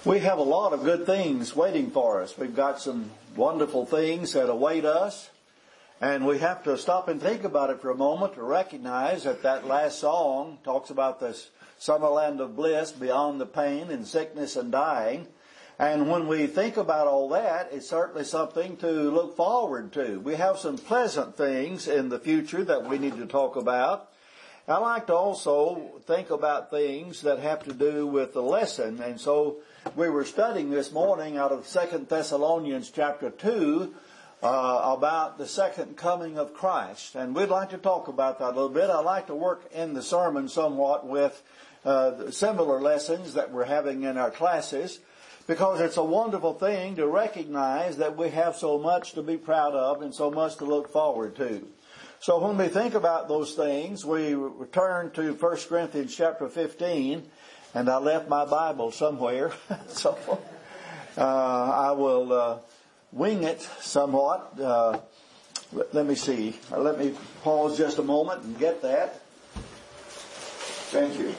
We have a lot of good things waiting for us. We've got some wonderful things that await us. And we have to stop and think about it for a moment to recognize that that last song talks about this summerland of bliss beyond the pain and sickness and dying. And when we think about all that, it's certainly something to look forward to. We have some pleasant things in the future that we need to talk about. I like to also think about things that have to do with the lesson. And so we were studying this morning out of 2 Thessalonians chapter 2 about the second coming of Christ. And we'd like to talk about that a little bit. I like to work in the sermon somewhat with similar lessons that we're having in our classes, because it's a wonderful thing to recognize that we have so much to be proud of and so much to look forward to. So when we think about those things, we return to 1 Corinthians chapter 15, and I left my Bible somewhere, so I will wing it somewhat. Let me see. Let me pause just a moment and get that. Thank you.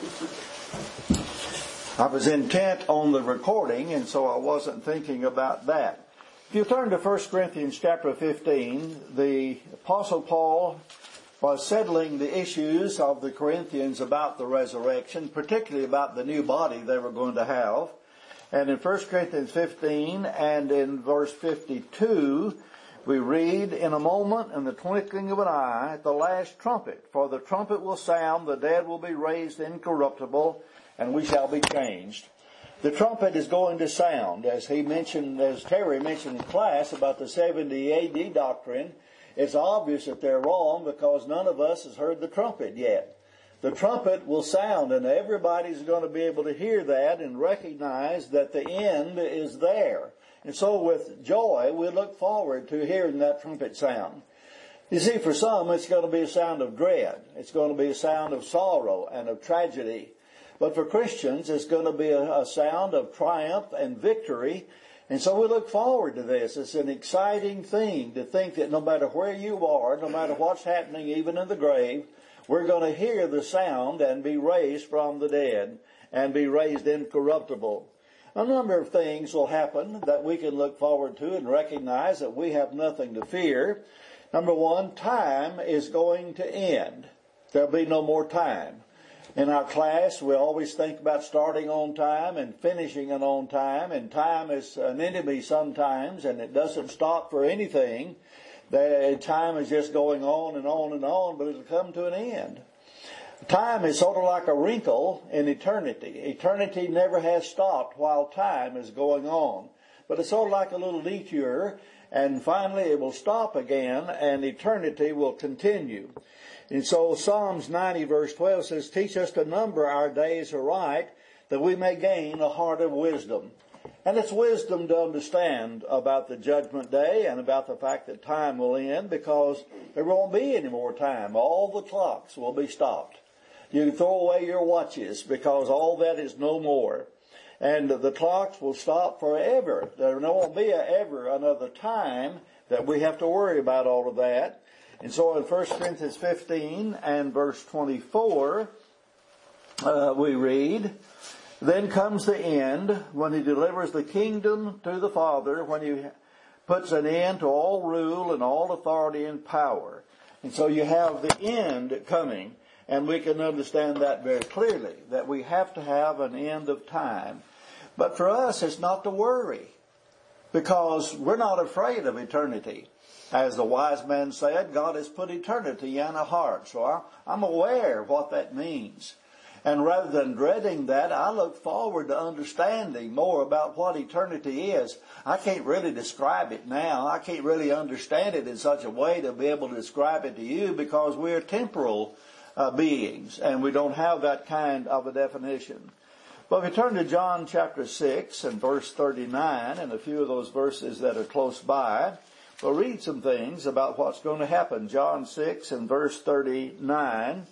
I was intent on the recording, and so I wasn't thinking about that. If you turn to 1 Corinthians chapter 15, the Apostle Paul was settling the issues of the Corinthians about the resurrection, particularly about the new body they were going to have. And in 1 Corinthians 15 and in verse 52, we read, "In a moment, in the twinkling of an eye, at the last trumpet, for the trumpet will sound, the dead will be raised incorruptible, and we shall be changed." The trumpet is going to sound, as Terry mentioned in class about the 70 AD doctrine. It's obvious that they're wrong because none of us has heard the trumpet yet. The trumpet will sound, and everybody's going to be able to hear that and recognize that the end is there. And so with joy, we look forward to hearing that trumpet sound. You see, for some, it's going to be a sound of dread. It's going to be a sound of sorrow and of tragedy. But for Christians, it's going to be a sound of triumph and victory. And so we look forward to this. It's an exciting thing to think that no matter where you are, no matter what's happening, even in the grave, we're going to hear the sound and be raised from the dead and be raised incorruptible. A number of things will happen that we can look forward to and recognize that we have nothing to fear. Number one, time is going to end. There'll be no more time. In our class, we always think about starting on time and finishing on time, and time is an enemy sometimes, and it doesn't stop for anything. Time is just going on and on and on, but it'll come to an end. Time is sort of like a wrinkle in eternity. Eternity never has stopped while time is going on. But it's sort of like a little detour, and finally it will stop again, and eternity will continue. And so Psalms 90 verse 12 says, "Teach us to number our days aright, that we may gain a heart of wisdom." And it's wisdom to understand about the judgment day and about the fact that time will end, because there won't be any more time. All the clocks will be stopped. You can throw away your watches because all that is no more. And the clocks will stop forever. There won't be ever another time that we have to worry about all of that. And so in 1 Corinthians 15 and verse 24, we read, "Then comes the end, when he delivers the kingdom to the Father, when he puts an end to all rule and all authority and power." And so you have the end coming, and we can understand that very clearly, that we have to have an end of time. But for us, it's not to worry, because we're not afraid of eternity. As the wise man said, God has put eternity in our hearts. So I'm aware of what that means. And rather than dreading that, I look forward to understanding more about what eternity is. I can't really describe it now. I can't really understand it in such a way to be able to describe it to you, because we're temporal beings and we don't have that kind of a definition. But if we turn to John chapter 6 and verse 39 and a few of those verses that are close by, we'll read some things about what's going to happen. John 6 and verse 39.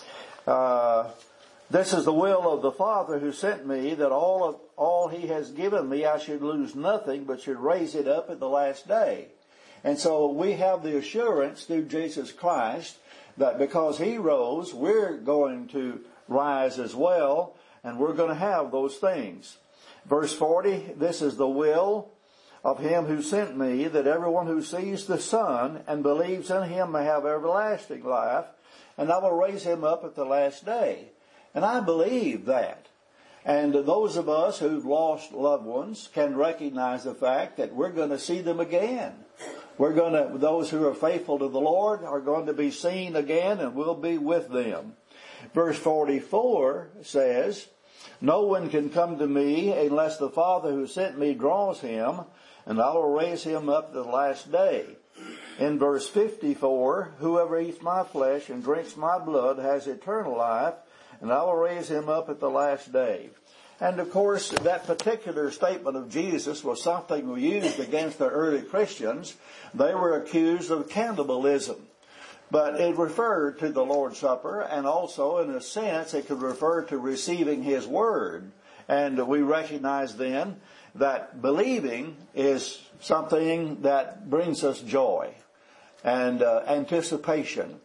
"This is the will of the Father who sent me, that all he has given me I should lose nothing, but should raise it up at the last day." And so we have the assurance through Jesus Christ that because he rose, we're going to rise as well, and we're going to have those things. Verse 40, this is the will of him who sent me, that everyone who sees the Son and believes in him may have everlasting life, and I will raise him up at the last day. And I believe that. And those of us who've lost loved ones can recognize the fact that we're going to see them again. Those who are faithful to the Lord are going to be seen again, and we'll be with them. Verse 44 says, no one can come to me unless the Father who sent me draws him, and I will raise him up at the last day. In verse 54, whoever eats my flesh and drinks my blood has eternal life, and I will raise him up at the last day. And of course, that particular statement of Jesus was something we used against the early Christians. They were accused of cannibalism. But it referred to the Lord's Supper, and also, in a sense, it could refer to receiving His Word. And we recognize then that believing is something that brings us joy and anticipation.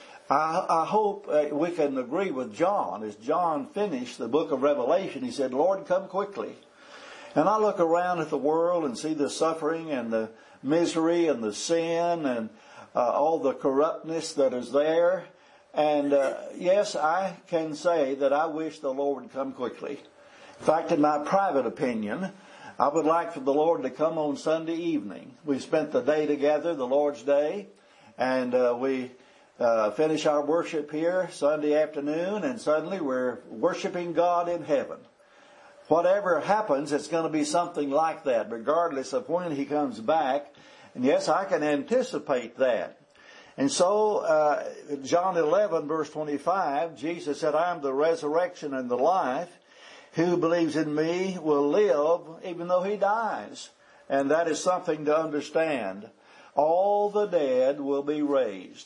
I hope we can agree with John. As John finished the book of Revelation, he said, Lord, come quickly. And I look around at the world and see the suffering and the misery and the sin and all the corruptness that is there. And yes, I can say that I wish the Lord would come quickly. In fact, in my private opinion, I would like for the Lord to come on Sunday evening. We spent the day together, the Lord's Day, and we finish our worship here Sunday afternoon, and suddenly we're worshiping God in heaven. Whatever happens, it's going to be something like that, regardless of when He comes back. And yes, I can anticipate that. And so, John 11, verse 25, Jesus said, I am the resurrection and the life. Who believes in me will live even though he dies. And that is something to understand. All the dead will be raised.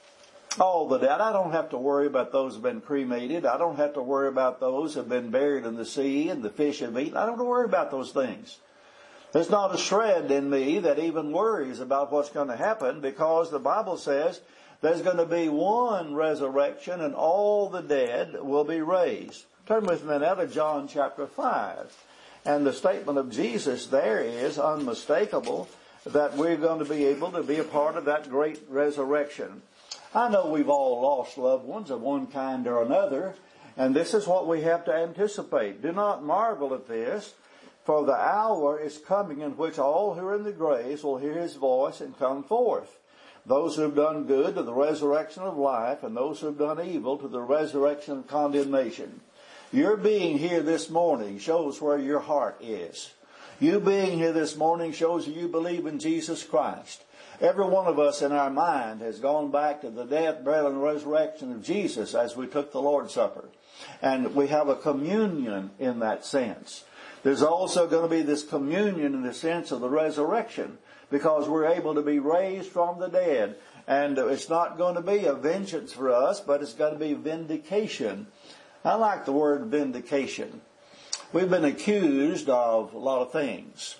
All the dead. I don't have to worry about those who have been cremated. I don't have to worry about those who have been buried in the sea and the fish have eaten. I don't have to worry about those things. There's not a shred in me that even worries about what's going to happen, because the Bible says there's going to be one resurrection and all the dead will be raised. Turn with me now to John chapter 5. And the statement of Jesus there is unmistakable, that we're going to be able to be a part of that great resurrection. I know we've all lost loved ones of one kind or another, and this is what we have to anticipate. Do not marvel at this, for the hour is coming in which all who are in the graves will hear His voice and come forth. Those who have done good to the resurrection of life, and those who have done evil to the resurrection of condemnation. Your being here this morning shows where your heart is. You being here this morning shows that you believe in Jesus Christ. Every one of us in our mind has gone back to the death, burial, and resurrection of Jesus as we took the Lord's Supper. And we have a communion in that sense. There's also going to be this communion in the sense of the resurrection, because we're able to be raised from the dead. And it's not going to be a vengeance for us, but it's going to be vindication. I like the word vindication. We've been accused of a lot of things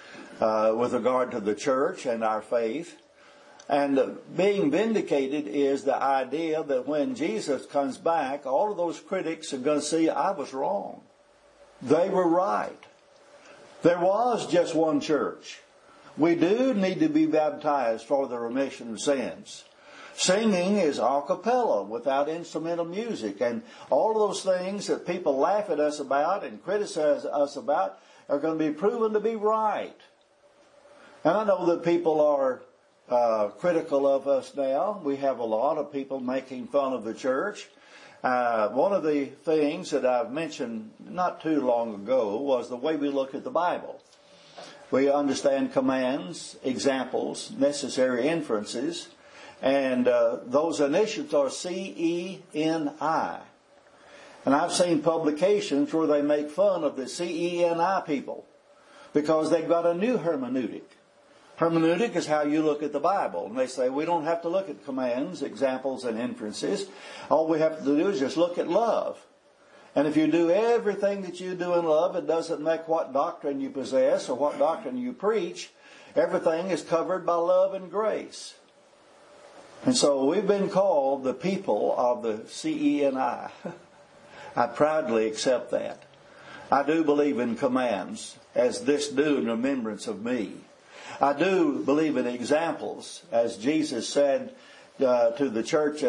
with regard to the church and our faith. And being vindicated is the idea that when Jesus comes back, all of those critics are going to see, I was wrong. They were right. There was just one church. We do need to be baptized for the remission of sins. Singing is a cappella, without instrumental music. And all of those things that people laugh at us about and criticize us about are going to be proven to be right. And I know that people are critical of us now. We have a lot of people making fun of the church. One of the things that I've mentioned not too long ago was the way we look at the Bible. We understand commands, examples, necessary inferences. And those initials are C-E-N-I. And I've seen publications where they make fun of the C-E-N-I people because they've got a new hermeneutic. Hermeneutic is how you look at the Bible. And they say we don't have to look at commands, examples, and inferences. All we have to do is just look at love. And if you do everything that you do in love, it doesn't make what doctrine you possess or what doctrine you preach. Everything is covered by love and grace. And so we've been called the people of the CENI. I proudly accept that. I do believe in commands, as this do in remembrance of me. I do believe in examples, as Jesus said to the church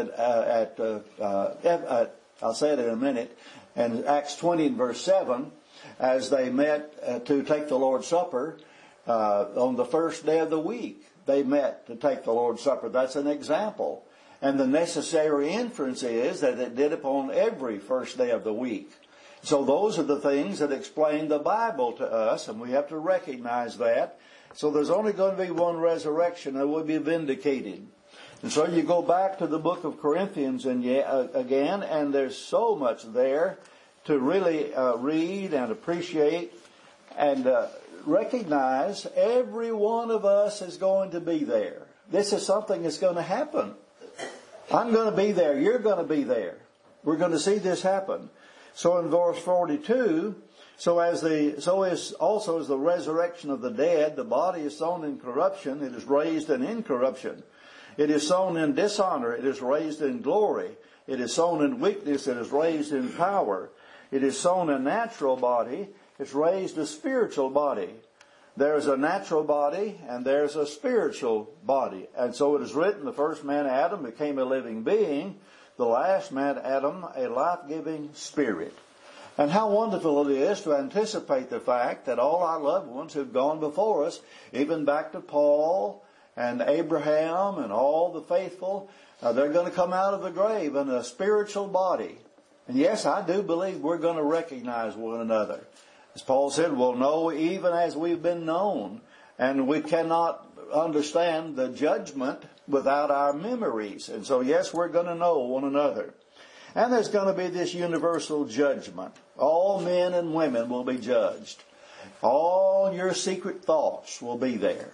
I'll say it in a minute, in Acts 20 and verse 7, as they met to take the Lord's Supper on the first day of the week. They met to take the Lord's Supper. That's an example. And the necessary inference is that it did upon every first day of the week. So those are the things that explain the Bible to us, and we have to recognize that. So there's only going to be one resurrection that will be vindicated. And so you go back to the book of Corinthians again, and there's so much there to really read and appreciate and recognize every one of us is going to be there. This is something that's going to happen. I'm going to be there. You're going to be there. We're going to see this happen. So in verse 42, so is also the resurrection of the dead. The body is sown in corruption. It is raised in incorruption. It is sown in dishonor. It is raised in glory. It is sown in weakness. It is raised in power. It is sown a natural body. It's raised a spiritual body. There's a natural body and there's a spiritual body. And so it is written, the first man, Adam, became a living being. The last man, Adam, a life-giving spirit. And how wonderful it is to anticipate the fact that all our loved ones who've gone before us, even back to Paul and Abraham and all the faithful, they're going to come out of the grave in a spiritual body. And yes, I do believe we're going to recognize one another. As Paul said, we'll know even as we've been known. And we cannot understand the judgment without our memories. And so, yes, we're going to know one another. And there's going to be this universal judgment. All men and women will be judged. All your secret thoughts will be there.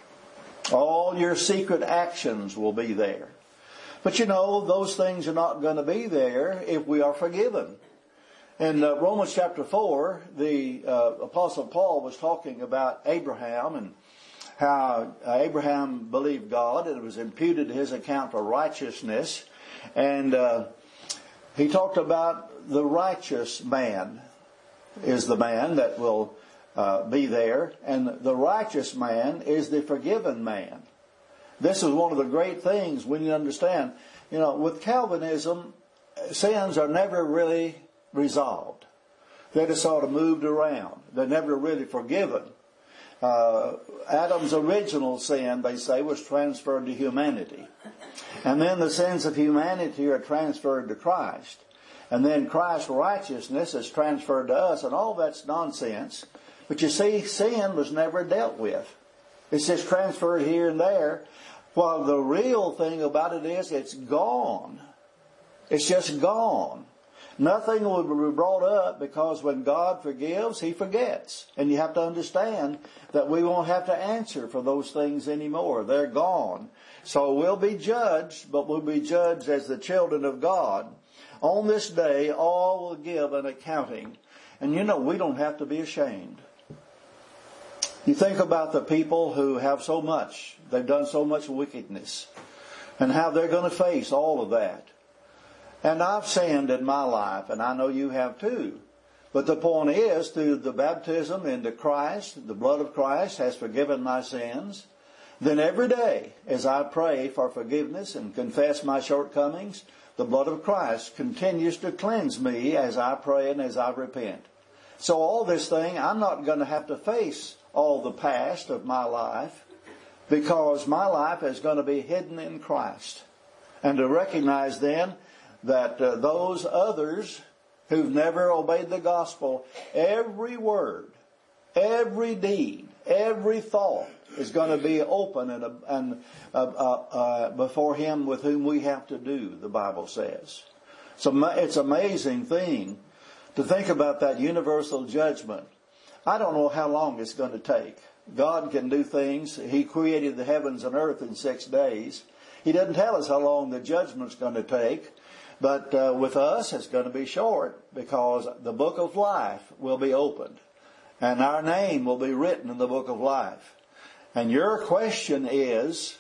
All your secret actions will be there. But you know, those things are not going to be there if we are forgiven. In Romans chapter 4, the Apostle Paul was talking about Abraham and how Abraham believed God and it was imputed to his account for righteousness. And he talked about the righteous man is the man that will be there. And the righteous man is the forgiven man. This is one of the great things we need to understand. You know, with Calvinism, sins are never really resolved. They're just sort of moved around. They're never really forgiven. Adam's original sin, they say, was transferred to humanity. And then the sins of humanity are transferred to Christ. And then Christ's righteousness is transferred to us, and all that's nonsense. But you see, sin was never dealt with. It's just transferred here and there. Well, the real thing about it is it's gone. It's just gone. Nothing will be brought up because when God forgives, He forgets. And you have to understand that we won't have to answer for those things anymore. They're gone. So we'll be judged, but we'll be judged as the children of God. On this day, all will give an accounting. And you know, we don't have to be ashamed. You think about the people who have so much, they've done so much wickedness, and how they're going to face all of that. And I've sinned in my life, and I know you have too. But the point is, through the baptism into Christ, the blood of Christ has forgiven my sins. Then every day, as I pray for forgiveness and confess my shortcomings, the blood of Christ continues to cleanse me as I pray and as I repent. So all this thing, I'm not going to have to face all the past of my life, because my life is going to be hidden in Christ. And to recognize then that those others who've never obeyed the gospel, every word, every deed, every thought is going to be open and before Him with whom we have to do, the Bible says. So it's an amazing thing to think about that universal judgment. I don't know how long it's going to take. God can do things. He created the heavens and earth in 6 days. He doesn't tell us how long the judgment's going to take. But with us, it's going to be short, because the book of life will be opened. And our name will be written in the book of life. And your question is,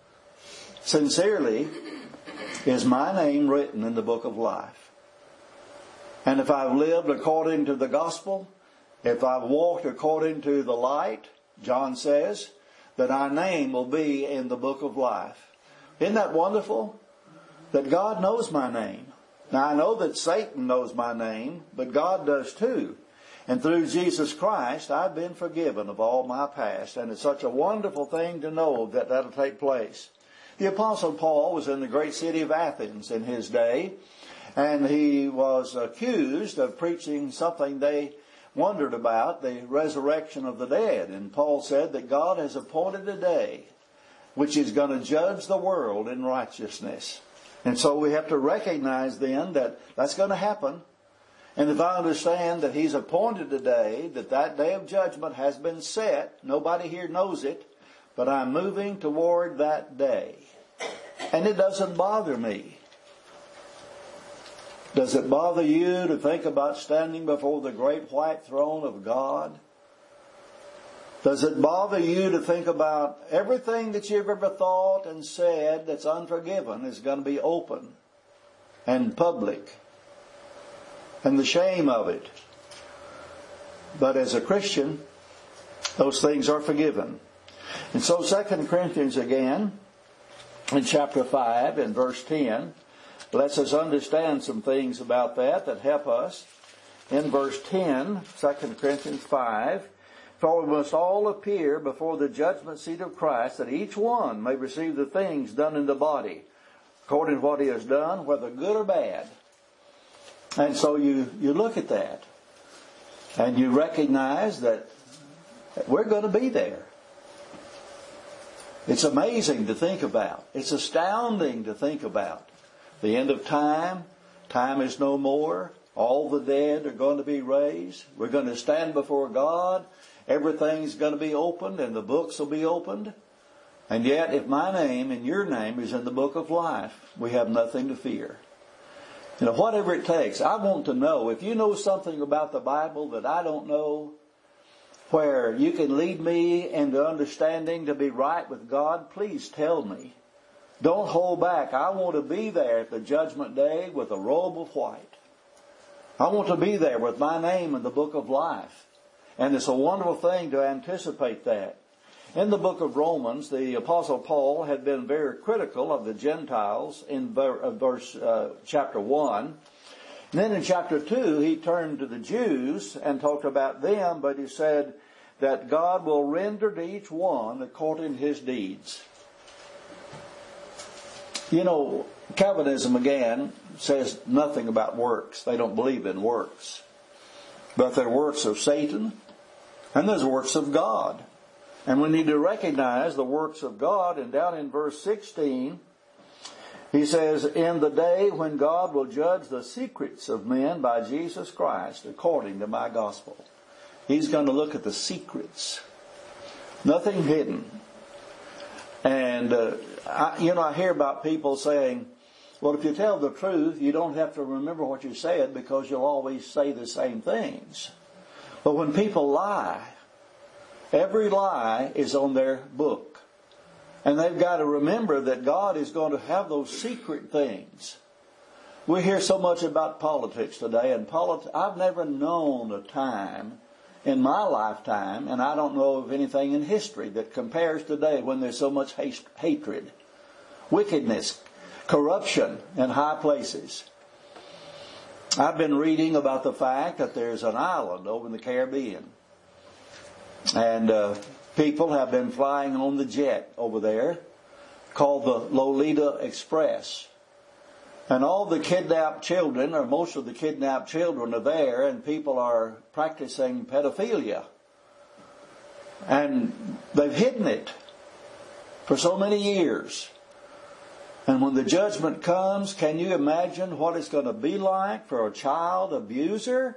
sincerely, is my name written in the book of life? And if I've lived according to the gospel, If I've walked according to the light, John says, that our name will be in the book of life. Isn't that wonderful? That God knows my name. Now I know that Satan knows my name, but God does too. And through Jesus Christ, I've been forgiven of all my past. And it's such a wonderful thing to know that that'll take place. The Apostle Paul was in the great city of Athens in his day, and he was accused of preaching something they wondered about, the resurrection of the dead. And Paul said that God has appointed a day which is going to judge the world in righteousness. And so we have to recognize then that that's going to happen. And if I understand that He's appointed a day, that day of judgment has been set, nobody here knows it, but I'm moving toward that day. And it doesn't bother me. Does it bother you to think about standing before the great white throne of God? Does it bother you to think about everything that you've ever thought and said that's unforgiven is going to be open and public, and the shame of it? But as a Christian, those things are forgiven. And so 2 Corinthians again, in chapter 5 and verse 10, lets us understand some things about that help us. In verse 10, 2 Corinthians 5, for we must all appear before the judgment seat of Christ, that each one may receive the things done in the body, according to what he has done, whether good or bad. And so you look at that, and you recognize that we're going to be there. It's amazing to think about. It's astounding to think about. The end of time. Time is no more. All the dead are going to be raised. We're going to stand before God. Everything's going to be opened, and the books will be opened. And yet, if my name and your name is in the book of life, we have nothing to fear. You know, whatever it takes. I want to know, if you know something about the Bible that I don't know, where you can lead me into understanding to be right with God, please tell me. Don't hold back. I want to be there at the judgment day with a robe of white. I want to be there with my name in the book of life. And it's a wonderful thing to anticipate that. In the book of Romans, the Apostle Paul had been very critical of the Gentiles in chapter 1. And then in chapter 2, he turned to the Jews and talked about them, but he said that God will render to each one according to his deeds. You know, Calvinism again says nothing about works. They don't believe in works. But they're works of Satan and there's works of God. And we need to recognize the works of God. And down in verse 16, he says, in the day when God will judge the secrets of men by Jesus Christ according to my gospel. He's going to look at the secrets. Nothing hidden. And, I hear about people saying, well, if you tell the truth, you don't have to remember what you said because you'll always say the same things. But when people lie, every lie is on their book. And they've got to remember that God is going to have those secret things. We hear so much about politics today, and I've never known a time in my lifetime, and I don't know of anything in history that compares today when there's so much hatred, wickedness, corruption in high places. I've been reading about the fact that there's an island over in the Caribbean, and people have been flying on the jet over there called the Lolita Express. And all the kidnapped children, or most of the kidnapped children, are there, and people are practicing pedophilia. And they've hidden it for so many years. And when the judgment comes, can you imagine what it's going to be like for a child abuser?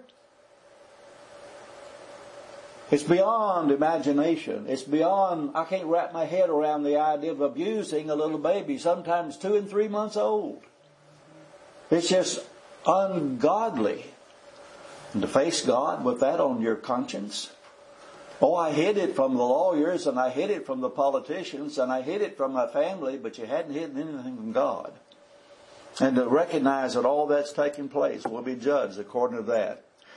It's beyond imagination. It's beyond, I can't wrap my head around the idea of abusing a little baby, sometimes 2 and 3 months old. It's just ungodly. And to face God with that on your conscience. Oh, I hid it from the lawyers, and I hid it from the politicians, and I hid it from my family, but you hadn't hidden anything from God. And to recognize that all that's taking place will be judged according to that.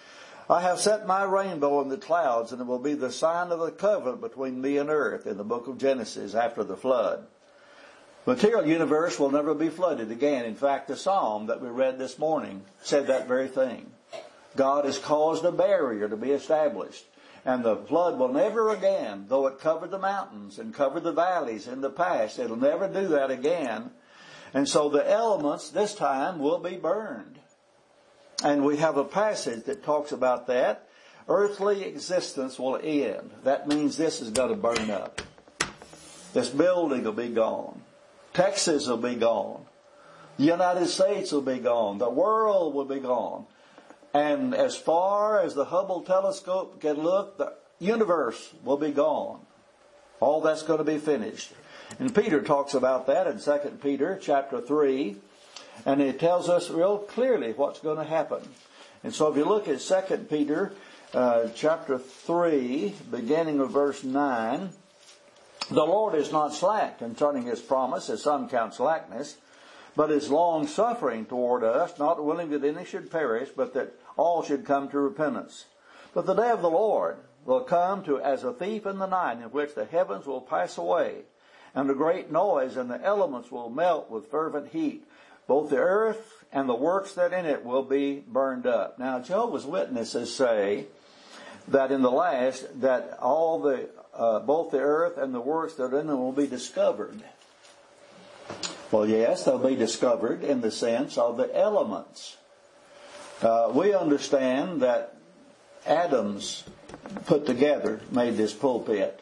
I have set my rainbow in the clouds, and it will be the sign of the covenant between me and earth, in the book of Genesis after the flood. The material universe will never be flooded again. In fact, the psalm that we read this morning said that very thing. God has caused a barrier to be established. And the flood will never again, though it covered the mountains and covered the valleys in the past, it'll never do that again. And so the elements this time will be burned. And we have a passage that talks about that. Earthly existence will end. That means this is going to burn up. This building will be gone. Texas will be gone. The United States will be gone. The world will be gone. And as far as the Hubble telescope can look, the universe will be gone. All that's going to be finished. And Peter talks about that in 2 Peter chapter 3. And he tells us real clearly what's going to happen. And so if you look at 2 Peter chapter 3, beginning of verse 9, the Lord is not slack concerning his promise, as some count slackness, but is long-suffering toward us, not willing that any should perish, but that all should come to repentance. But the day of the Lord will come to as a thief in the night, in which the heavens will pass away, and a great noise, and the elements will melt with fervent heat. Both the earth and the works that in it will be burned up. Now, Jehovah's Witnesses say that in the last, that all the both the earth and the works that in it will be discovered. Well, yes, they'll be discovered in the sense of the elements. We understand that atoms put together made this pulpit.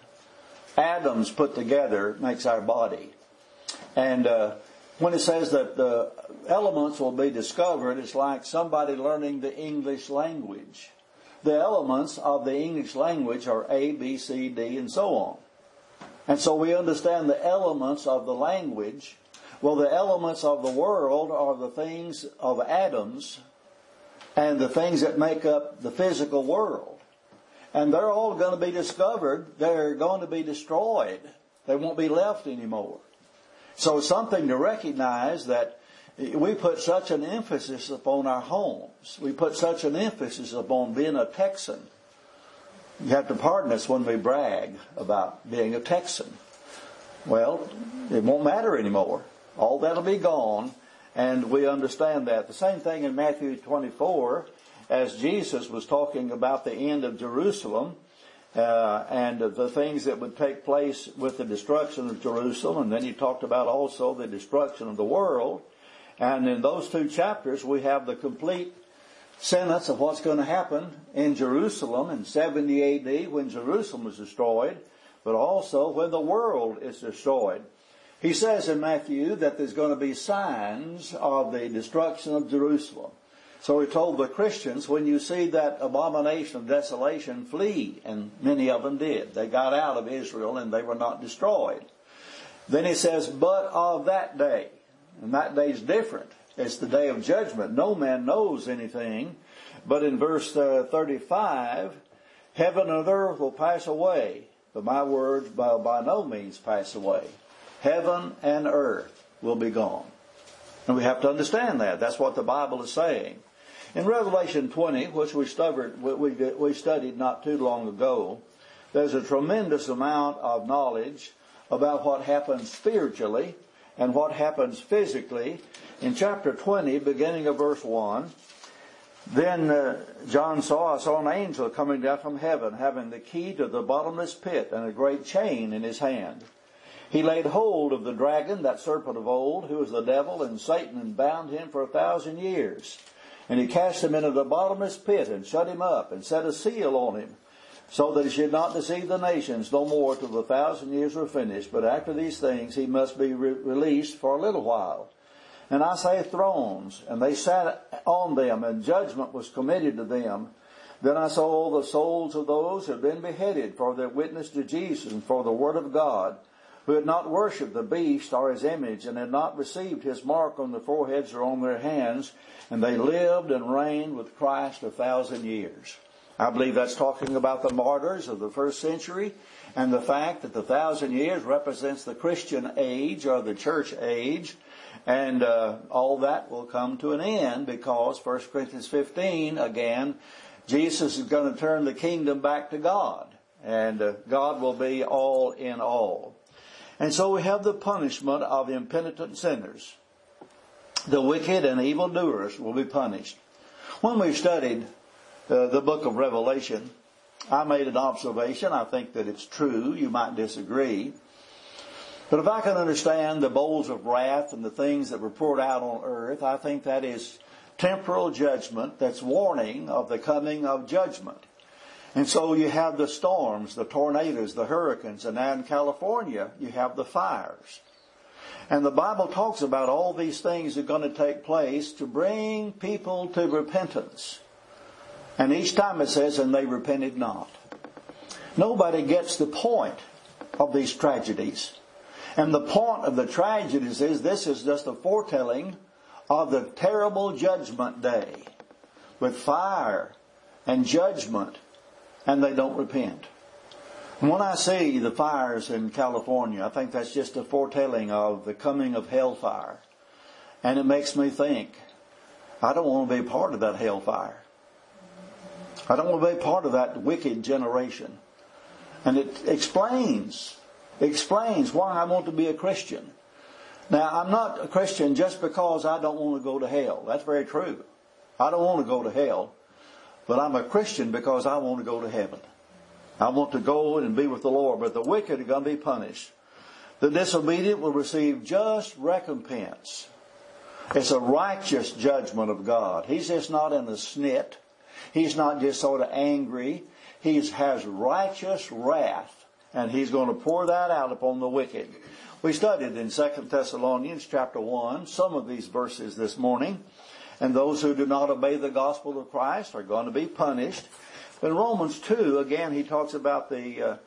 Atoms put together makes our body. And when it says that the elements will be discovered, it's like somebody learning the English language. The elements of the English language are A, B, C, D, and so on. And so we understand the elements of the language. Well, the elements of the world are the things of atoms and the things that make up the physical world. And they're all going to be discovered. They're going to be destroyed. They won't be left anymore. So it's something to recognize that we put such an emphasis upon our homes. We put such an emphasis upon being a Texan. You have to pardon us when we brag about being a Texan. Well, it won't matter anymore. All that'll be gone, and we understand that. The same thing in Matthew 24, as Jesus was talking about the end of Jerusalem, and the things that would take place with the destruction of Jerusalem, and then he talked about also the destruction of the world. And in those two chapters, we have the complete sentence of what's going to happen in Jerusalem in 70 A.D. when Jerusalem was destroyed, but also when the world is destroyed. He says in Matthew that there's going to be signs of the destruction of Jerusalem. So he told the Christians, when you see that abomination of desolation, flee. And many of them did. They got out of Israel and they were not destroyed. Then he says, but of that day. And that day is different. It's the day of judgment. No man knows anything. But in verse 35, heaven and earth will pass away, but my words will by no means pass away. Heaven and earth will be gone. And we have to understand that. That's what the Bible is saying. In Revelation 20, which we studied not too long ago, there's a tremendous amount of knowledge about what happens spiritually and what happens physically. In chapter 20, beginning of verse 1, then John saw an angel coming down from heaven, having the key to the bottomless pit and a great chain in his hand. He laid hold of the dragon, that serpent of old, who is the devil and Satan, and bound him for 1,000 years. And he cast him into the bottomless pit and shut him up and set a seal on him, so that he should not deceive the nations no more till the 1,000 years were finished. But after these things he must be released for a little while. And I say thrones, and they sat on them, and judgment was committed to them. Then I saw the souls of those who had been beheaded for their witness to Jesus and for the word of God, who had not worshipped the beast or his image, and had not received his mark on their foreheads or on their hands, and they lived and reigned with Christ 1,000 years. I believe that's talking about the martyrs of the first century, and the fact that the 1,000 years represents the Christian age or the church age, and all that will come to an end, because 1 Corinthians 15 again Jesus is going to turn the kingdom back to God. And God will be all in all. And so we have the punishment of impenitent sinners. The wicked and evildoers will be punished. When we studied the book of Revelation, I made an observation. I think that it's true. You might disagree. But if I can understand the bowls of wrath and the things that were poured out on earth, I think that is temporal judgment that's warning of the coming of judgment. And so you have the storms, the tornadoes, the hurricanes, and now in California you have the fires. And the Bible talks about all these things are going to take place to bring people to repentance. And each time it says, and they repented not. Nobody gets the point of these tragedies. And the point of the tragedies is this is just a foretelling of the terrible judgment day with fire and judgment, and they don't repent. And when I see the fires in California, I think that's just a foretelling of the coming of hellfire. And it makes me think, I don't want to be part of that hellfire. I don't want to be part of that wicked generation. And it explains why I want to be a Christian. Now, I'm not a Christian just because I don't want to go to hell. That's very true. I don't want to go to hell. But I'm a Christian because I want to go to heaven. I want to go and be with the Lord. But the wicked are going to be punished. The disobedient will receive just recompense. It's a righteous judgment of God. He's just not in a snit. He's not just sort of angry. He has righteous wrath. And He's going to pour that out upon the wicked. We studied in 2 Thessalonians chapter 1 some of these verses this morning. And those who do not obey the gospel of Christ are going to be punished. In Romans 2, again, he talks about the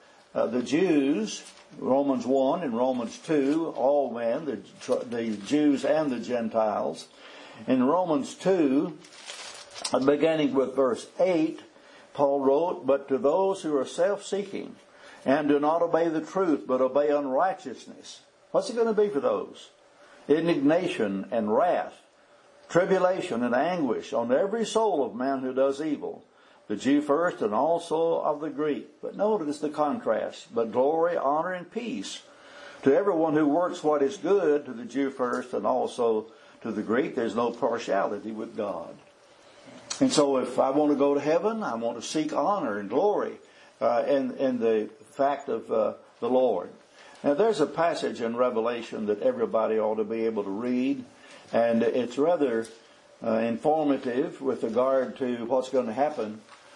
Jews. Romans 1 and Romans 2, all men, the Jews and the Gentiles. In Romans 2, beginning with verse 8, Paul wrote, "But to those who are self-seeking and do not obey the truth, but obey unrighteousness." What's it going to be for those? Indignation and wrath, tribulation and anguish on every soul of man who does evil, the Jew first and also of the Greek. But notice the contrast. But glory, honor, and peace to everyone who works what is good, to the Jew first and also to the Greek. There's no partiality with God. And so if I want to go to heaven, I want to seek honor and glory in the fact of the Lord. Now there's a passage in Revelation that everybody ought to be able to read. And it's rather informative with regard to what's going to happen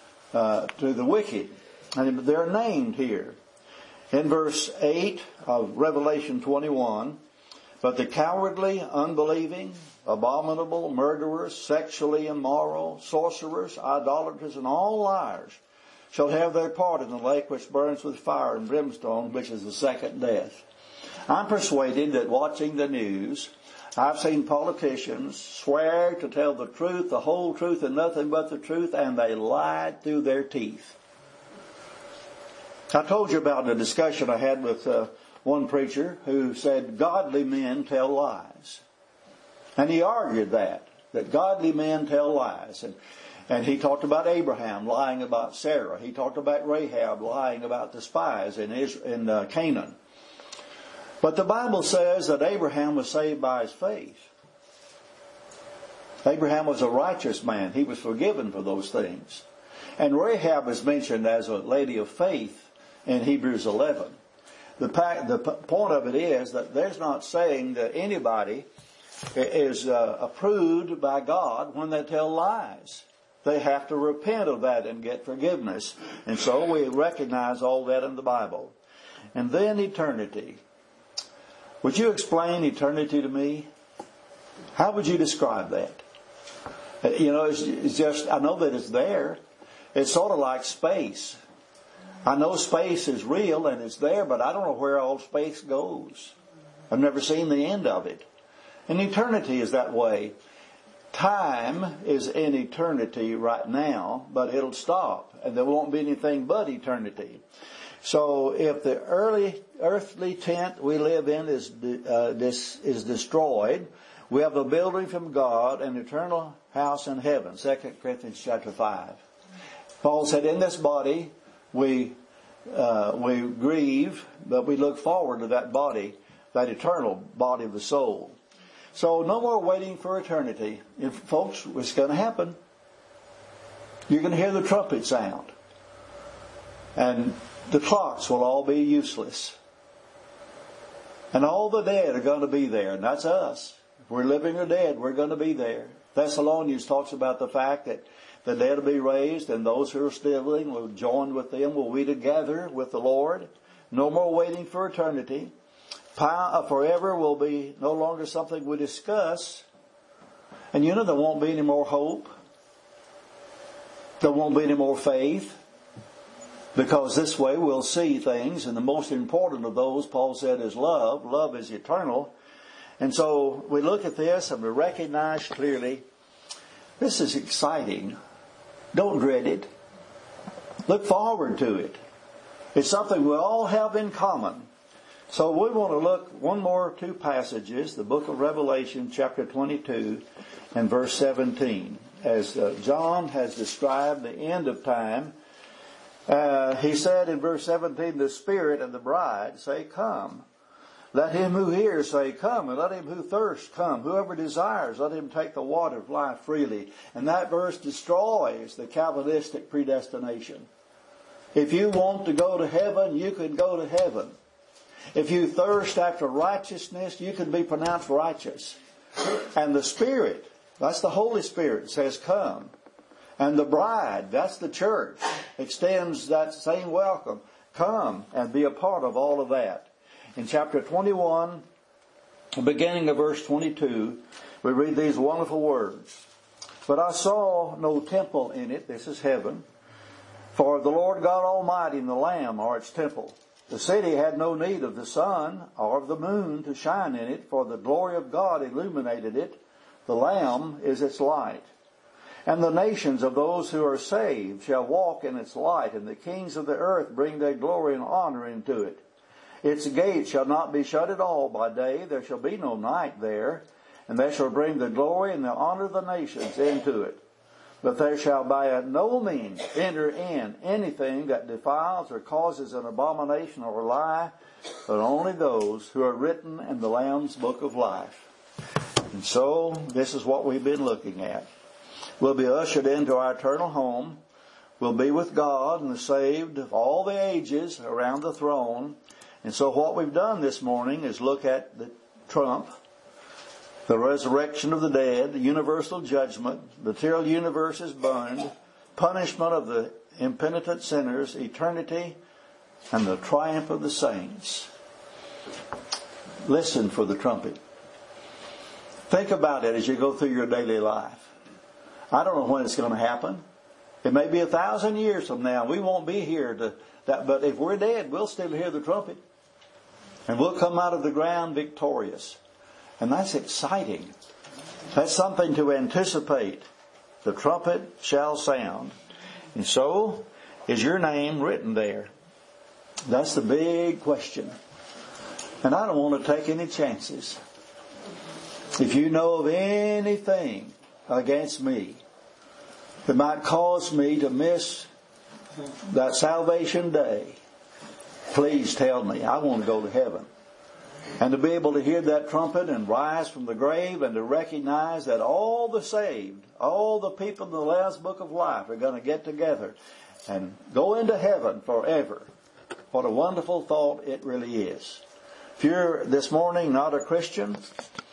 to the wicked. And they're named here. In verse 8 of Revelation 21, "But the cowardly, unbelieving, abominable, murderers, sexually immoral, sorcerers, idolaters, and all liars shall have their part in the lake which burns with fire and brimstone, which is the second death." I'm persuaded that watching the news, I've seen politicians swear to tell the truth, the whole truth, and nothing but the truth, and they lied through their teeth. I told you about the discussion I had with one preacher who said godly men tell lies. And he argued that godly men tell lies. And he talked about Abraham lying about Sarah. He talked about Rahab lying about the spies in Canaan. But the Bible says that Abraham was saved by his faith. Abraham was a righteous man. He was forgiven for those things. And Rahab is mentioned as a lady of faith in Hebrews 11. The point of it is that there's not saying that anybody is approved by God when they tell lies. They have to repent of that and get forgiveness. And so we recognize all that in the Bible. And then eternity. Would you explain eternity to me? How would you describe that? You know, it's just, I know that it's there. It's sort of like space. I know space is real and it's there, but I don't know where all space goes. I've never seen the end of it. And eternity is that way. Time is in eternity right now, but it'll stop. And there won't be anything but eternity. So if the earthly tent we live in is destroyed, we have a building from God, an eternal house in heaven. 2 Corinthians chapter 5. Paul said, in this body we grieve, but we look forward to that body, that eternal body of the soul. So no more waiting for eternity. Folks, it's going to happen. You're going to hear the trumpet sound. And the clocks will all be useless. And all the dead are going to be there. And that's us. If we're living or dead, we're going to be there. Thessalonians talks about the fact that the dead will be raised, and those who are still living will join with them, will be together with the Lord. No more waiting for eternity. Forever will be no longer something we discuss. And there won't be any more hope. There won't be any more faith. Because this way we'll see things, and the most important of those, Paul said, is love. Love is eternal. And so we look at this and we recognize clearly, this is exciting. Don't dread it. Look forward to it. It's something we all have in common. So we want to look two passages, the book of Revelation, chapter 22 and verse 17. As John has described the end of time, he said in verse 17, the Spirit and the bride say, come. Let him who hears say, come, and let him who thirsts come. Whoever desires, let him take the water of life freely. And that verse destroys the Calvinistic predestination. If you want to go to heaven, you can go to heaven. If you thirst after righteousness, you can be pronounced righteous. And the Spirit, that's the Holy Spirit, says come. And the bride, that's the church, extends that same welcome. Come and be a part of all of that. In chapter 21, beginning of verse 22, we read these wonderful words. But I saw no temple in it, this is heaven, for the Lord God Almighty and the Lamb are its temple. The city had no need of the sun or of the moon to shine in it, for the glory of God illuminated it. The Lamb is its light. And the nations of those who are saved shall walk in its light, and the kings of the earth bring their glory and honor into it. Its gates shall not be shut at all by day, there shall be no night there, and they shall bring the glory and the honor of the nations into it. But there shall by no means enter in anything that defiles or causes an abomination or a lie, but only those who are written in the Lamb's book of life. And so, this is what we've been looking at. We'll be ushered into our eternal home. We'll be with God and the saved of all the ages around the throne. And so what we've done this morning is look at the trump, the resurrection of the dead, the universal judgment, the material universe is burned, punishment of the impenitent sinners, eternity, and the triumph of the saints. Listen for the trumpet. Think about it as you go through your daily life. I don't know when it's going to happen. It may be 1,000 years from now. We won't be here but if we're dead, we'll still hear the trumpet. And we'll come out of the ground victorious. And that's exciting. That's something to anticipate. The trumpet shall sound. And so, is your name written there? That's the big question. And I don't want to take any chances. If you know of anything against me that might cause me to miss that salvation day, please tell me. I want to go to heaven. And to be able to hear that trumpet and rise from the grave and to recognize that all the saved, all the people in the Lamb's book of life are going to get together and go into heaven forever. What a wonderful thought it really is. If you're this morning not a Christian,